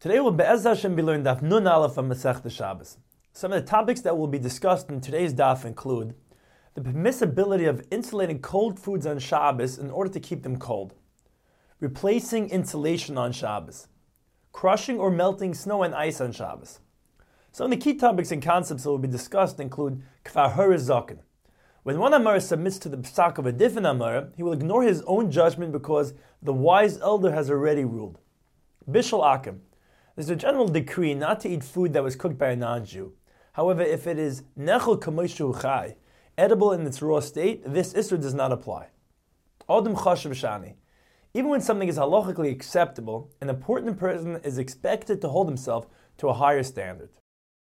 Today will Be'ez Hashem be learned Daf Nun Aleph of Masechta Shabbos. Some of the topics that will be discussed in today's daf include the permissibility of insulating cold foods on Shabbos in order to keep them cold, replacing insulation on Shabbos, crushing or melting snow and ice on Shabbos. Some of the key topics and concepts that will be discussed include Kfar Hurez Zaken. When one Amar submits to the psak of a different Amar, he will ignore his own judgment because the wise elder has already ruled. Bishul Akim. There's a general decree not to eat food that was cooked by a non-Jew. However, if it is nechel kamoshu chai, edible in its raw state, this issur does not apply. Adam chashav shani. Even when something is halachically acceptable, an important person is expected to hold himself to a higher standard.